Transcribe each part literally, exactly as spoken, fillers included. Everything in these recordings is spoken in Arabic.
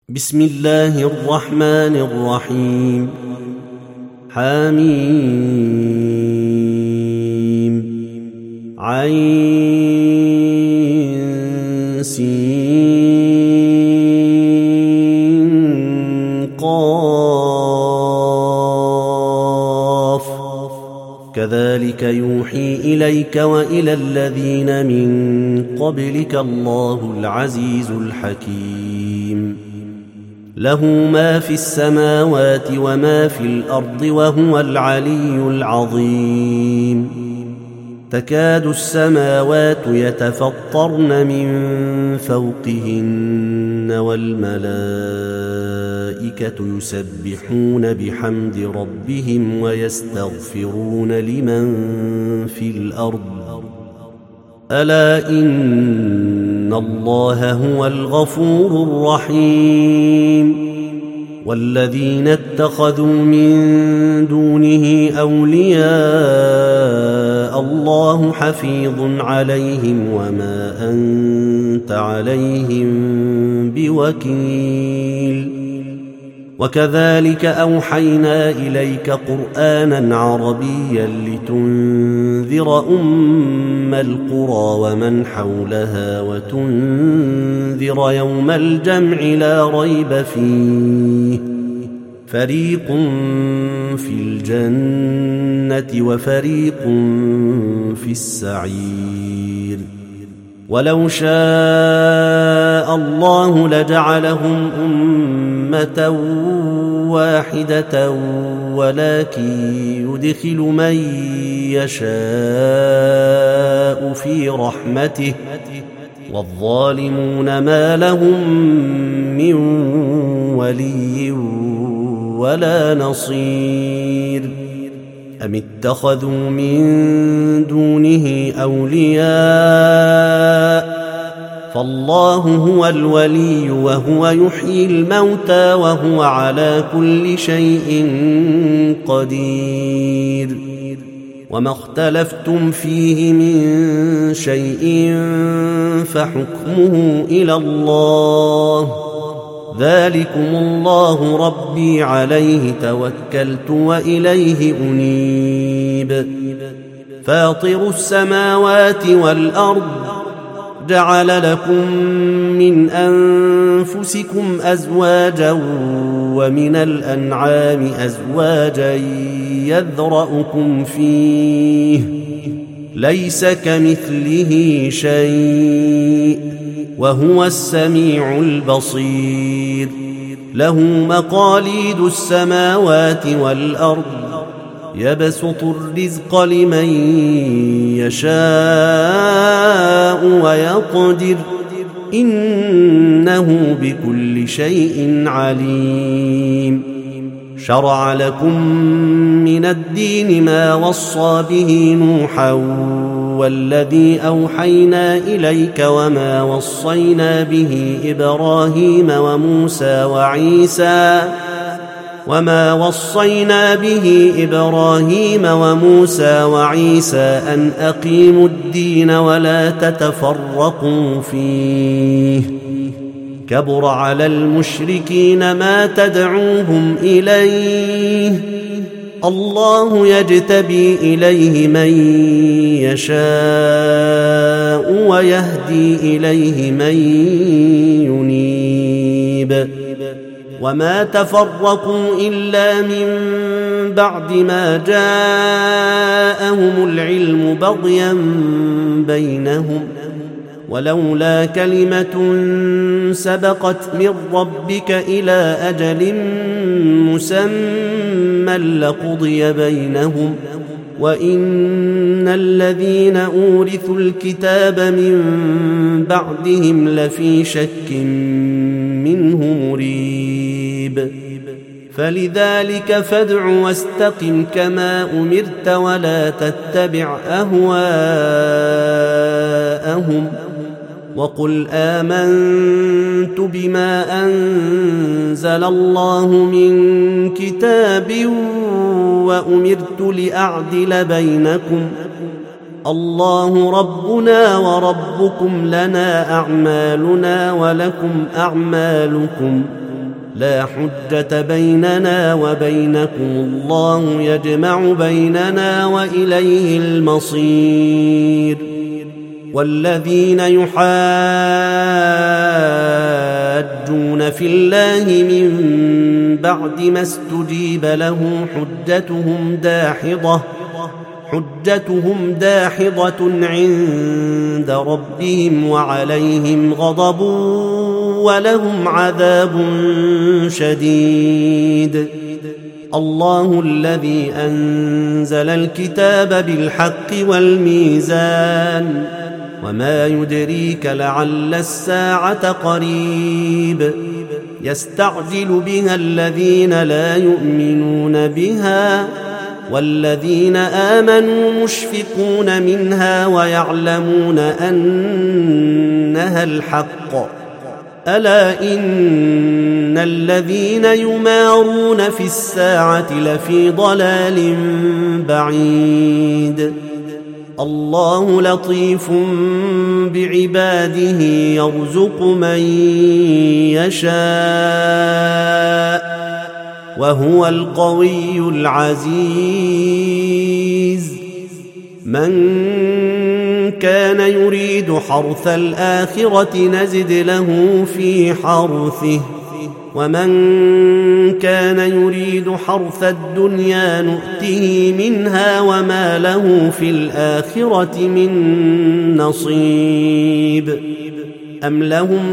بسم الله الرحمن الرحيم. حميم عين سين قاف كذلك يوحي إليك وإلى الذين من قبلك الله العزيز الحكيم. له ما في السماوات وما في الأرض وهو العلي العظيم. تكاد السماوات يتفطرن من فوقهن والملائكة يسبحون بحمد ربهم ويستغفرون لمن في الأرض ألا إن الله هو الغفور الرحيم. والذين اتخذوا من دونه أولياء الله حفيظ عليهم وما أنت عليهم بوكيل. وكذلك أوحينا إليك قرآنا عربيا لتنذر أم القرى ومن حولها وتنذر يوم الجمع لا ريب فيه فريق في الجنة وفريق في السعير. ولو شاء الله لجعلهم أمة واحدة ولكن يدخل من يشاء في رحمته والظالمون ما لهم من ولي ولا نصير. أم اتخذوا من دونه أولياء فالله هو الولي وهو يحيي الموتى وهو على كل شيء قدير. وما اختلفتم فيه من شيء فحكمه إلى الله ذلكم الله ربي عليه توكلت وإليه أنيب. فاطر السماوات والأرض جعل لكم من أنفسكم أزواجا ومن الأنعام أزواجا يذرأكم فيه ليس كمثله شيء وهو السميع البصير. له مقاليد السماوات والأرض يبسط الرزق لمن يشاء ويقدر إنه بكل شيء عليم. شرع لكم من الدين ما وصى به نوحا والذي أوحينا إليك وما وصينا به إبراهيم وموسى وعيسى وما وصينا به إبراهيم وموسى وعيسى أن أقيموا الدين ولا تتفرقوا فيه كبر على المشركين ما تدعوهم إليه الله يجتبي إليه من يشاء ويهدي إليه من ينيب. وما تفرقوا إلا من بعد ما جاءهم العلم بغيا بينهم ولولا كلمة سبقت من ربك إلى أجل مسمى لقضي بينهم وإن الذين أورثوا الكتاب من بعدهم لفي شك منه مريب. فلذلك فادع واستقم كما أمرت ولا تتبع أهواءهم وقل آمنت بما أنزل الله من كتاب وأمرت لأعدل بينكم الله ربنا وربكم لنا أعمالنا ولكم أعمالكم لا حجة بيننا وبينكم الله يجمع بيننا وإليه المصير. والذين يحاجون في الله من بعد ما استجيب له حجتهم داحضة حجتهم داحضة عند ربهم وعليهم غضب ولهم عذاب شديد. الله الذي أنزل الكتاب بالحق والميزان وما يدريك لعل الساعة قريب يستعجل بها الذين لا يؤمنون بها والذين آمنوا مشفقون منها ويعلمون أنها الحق. ألا إن الذين يمارون في الساعة لفي ضلال بعيد. الله لطيف بعباده يرزق من يشاء وهو القوي العزيز. من كان يريد حرث الآخرة نزد له في حرثه ومن كان يريد حرث الدنيا نؤته منها وما له في الآخرة من نصيب. أم لهم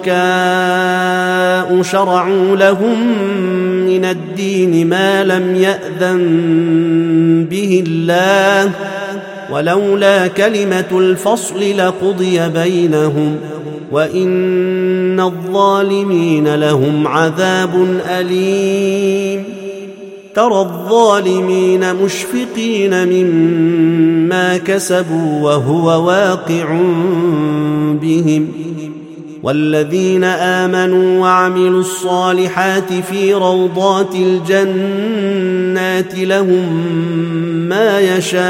شركاء شرعوا لهم من الدين ما لم يأذن به الله ولولا كلمة الفصل لقضي بينهم وإن الظالمين لهم عذاب أليم. ترى الظالمين مشفقين مما كسبوا وهو واقع بهم والذين آمنوا وعملوا الصالحات في روضات الجنات لهم ما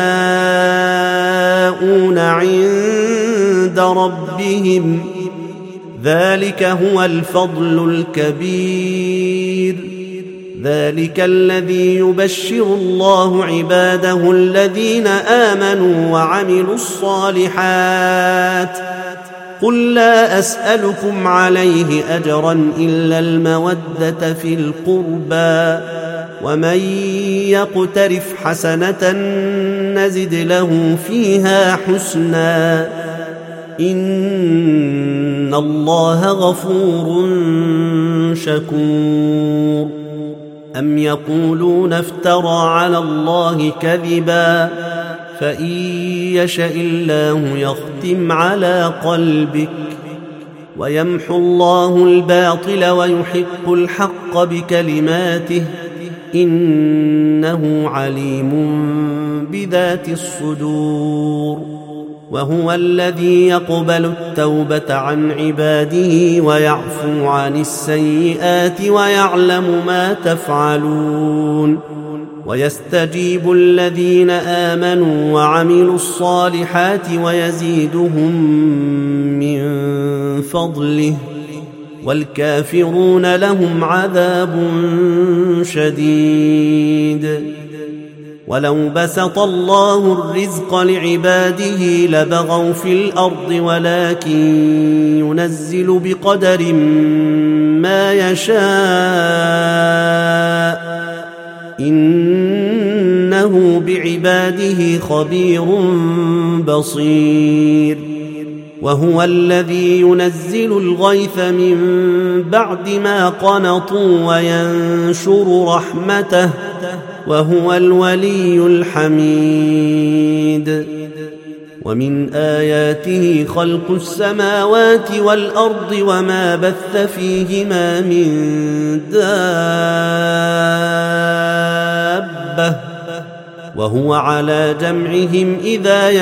يشاءون عند ربهم ذلك هو الفضل الكبير. ذلك الذي يبشر الله عباده الذين آمنوا وعملوا الصالحات. قل لا أسألكم عليه أجرا إلا المودة في القربى ومن يقترف حسنة نزد له فيها حسنا إن الله غفور شكور. أم يقولون افترى على الله كذبا فإن يشأ الله يختم على قلبك ويمحو الله الباطل ويحق الحق بكلماته إنه عليم بذات الصدور. وهو الذي يقبل التوبة عن عباده ويعفو عن السيئات ويعلم ما تفعلون ويستجيب الذين آمنوا وعملوا الصالحات ويزيدهم من فضله والكافرون لهم عذاب شديد. ولو بسط الله الرزق لعباده لبغوا في الأرض ولكن ينزل بقدر ما يشاء إنه بعباده خبير بصير. وهو الذي ينزل الغيث من بعد ما قنطوا وينشر رحمته وهو الولي الحميد. ومن آياته خلق السماوات والأرض وما بث فيهما من دابة وهو على جمعهم إذا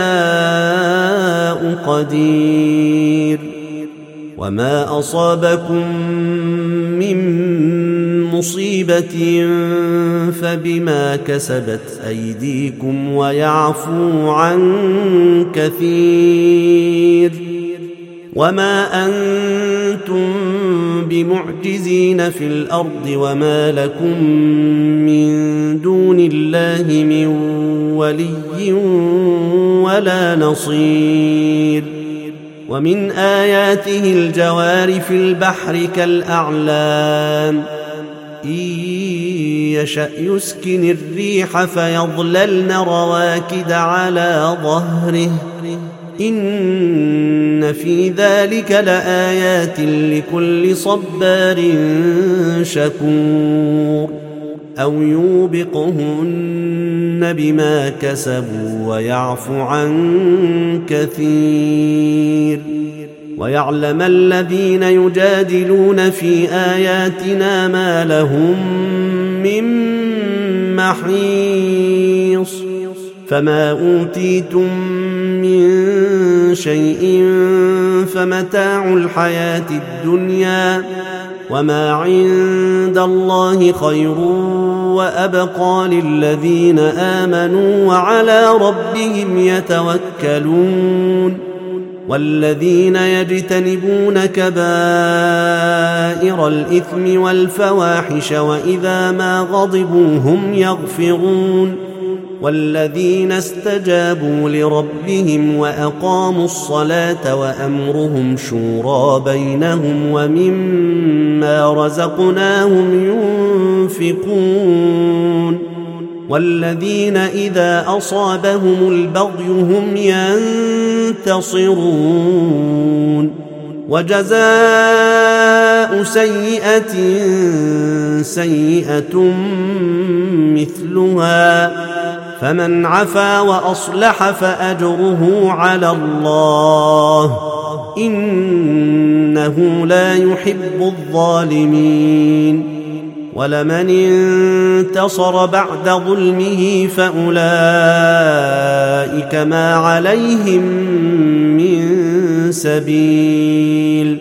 يشاء قدير. وما أصابكم من مصيبة فبما كسبت أيديكم ويعفو عن كثير. وما أنتم بمعجزين في الأرض وما لكم من دون الله من ولي ولا نصير. ومن آياته الجوار في البحر كالأعلام إن يشأ يسكن الريح فيظللن رواكد على ظهره إن في ذلك لآيات لكل صبار شكور. أو يوبقهن بما كسبوا ويعفو عن كثير. ويعلم الذين يجادلون في آياتنا ما لهم من محيص. فما أوتيتم من شيء فمتاع الحياة الدنيا وما عند الله خير وأبقى للذين آمنوا وعلى ربهم يتوكلون. والذين يجتنبون كبائر الإثم والفواحش وإذا ما غضبوا هم يغفرون. والذين استجابوا لربهم وأقاموا الصلاة وأمرهم شورى بينهم ومما رزقناهم ينفقون. والذين إذا أصابهم البغي هم ينتصرون. وجزاء سيئة سيئة مثلها فمن عفا وأصلح فأجره على الله إنه لا يحب الظالمين. ولمن انتصر بعد ظلمه فأولئك ما عليهم من سبيل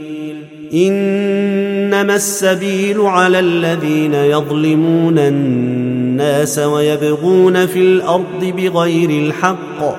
إنما السبيل على الذين يظلمون الناس ويبغون في الأرض بغير الحق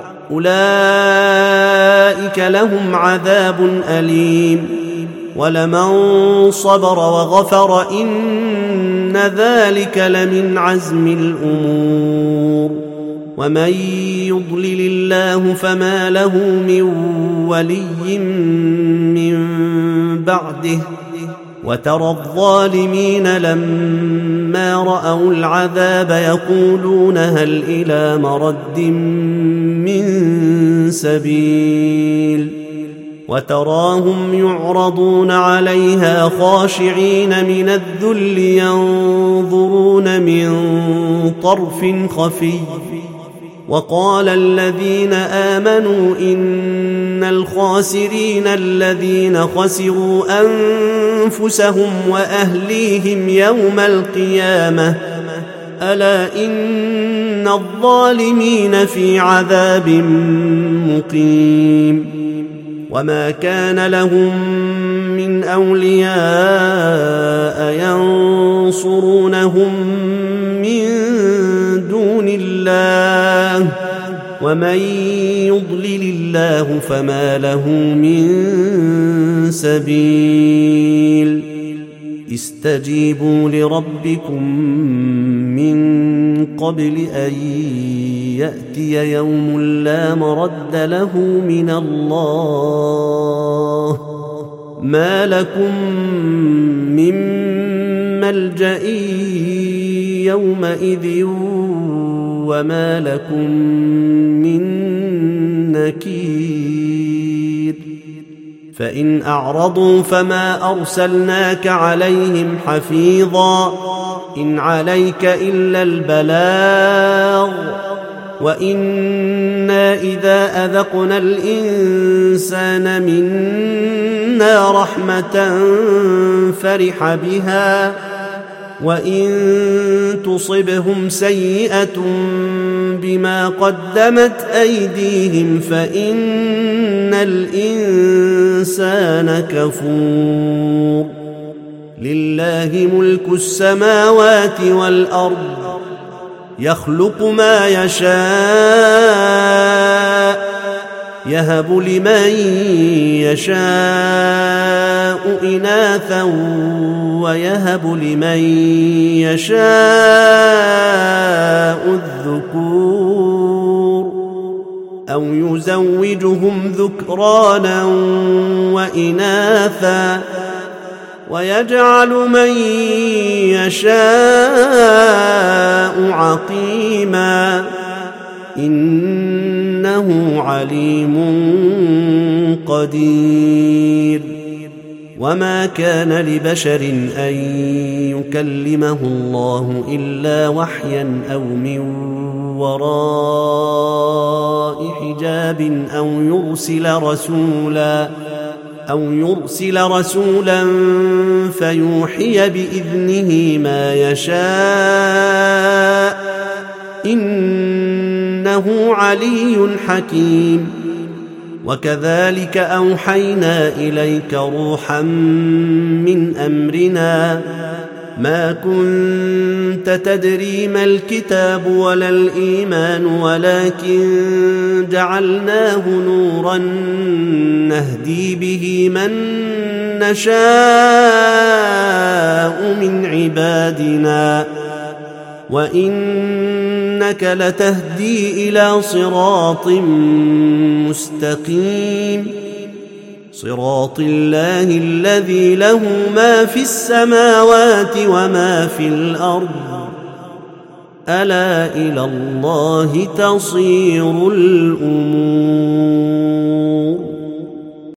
أولئك لهم عذاب أليم. ولمن صبر وغفر إن ذلك لمن عزم الأمور. ومن يضلل الله فما له من ولي من بعده. وترى الظالمين لما رأوا العذاب يقولون هل إلى مرد من سبيل. وتراهم يعرضون عليها خاشعين من الذل ينظرون من طرف خفي. وقال الذين آمنوا إن الخاسرين الذين خسروا أنفسهم وأهليهم يوم القيامة ألا إن الظالمين في عذاب مقيم. وما كان لهم من أولياء ينصرونهم من دون الله ومن يضلل الله فما له من سبيل. استجيبوا لربكم من قبل أن يأتي يوم لا مرد له من الله ما لكم من ملجأ يومئذ وما لكم من نكير. فإن أعرضوا فما أرسلناك عليهم حفيظا إن عليك إلا البلاغ وإنا إذا أذقنا الإنسان منا رحمة فرح بها وإن تصبهم سيئة بما قدمت أيديهم فإن الإنسان كفور. لله ملك السماوات والأرض يخلق ما يشاء يهب لمن يشاء إناثا ويهب لمن يشاء الذكور أو يزوجهم ذكرانا وإناثا ويجعل من يشاء عقيما إنه عليم قدير. وما كان لبشر أن يكلمه الله إلا وحيا أو من وراء حجاب أو يرسل رسولا أو يرسل رسولا فيوحي بإذنه ما يشاء إنه علي حكيم. وكذلك أوحينا إليك روحا من أمرنا ما كنت تدري ما الكتاب ولا الإيمان ولكن جعلناه نورا نهدي به من نشاء من عبادنا وإنك لتهدي إلى صراط مستقيم صراط الله الذي له ما في السماوات وما في الأرض ألا إلى الله تصير الأمور.